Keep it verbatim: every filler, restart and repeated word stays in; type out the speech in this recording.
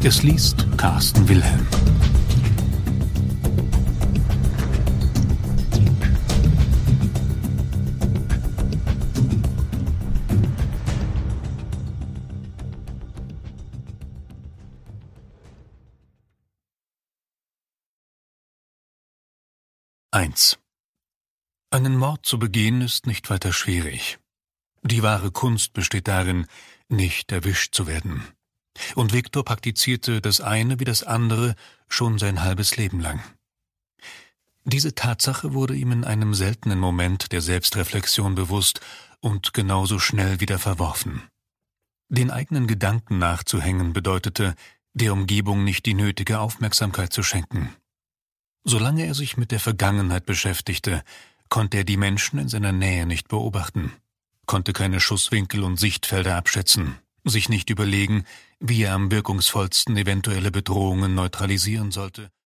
Es liest Carsten Wilhelm. eins. Einen Mord zu begehen ist nicht weiter schwierig. Die wahre Kunst besteht darin, nicht erwischt zu werden. Und Viktor praktizierte das eine wie das andere schon sein halbes Leben lang. Diese Tatsache wurde ihm in einem seltenen Moment der Selbstreflexion bewusst und genauso schnell wieder verworfen. Den eigenen Gedanken nachzuhängen bedeutete, der Umgebung nicht die nötige Aufmerksamkeit zu schenken. Solange er sich mit der Vergangenheit beschäftigte, konnte er die Menschen in seiner Nähe nicht beobachten, konnte keine Schusswinkel und Sichtfelder abschätzen, sich nicht überlegen, wie er am wirkungsvollsten eventuelle Bedrohungen neutralisieren sollte.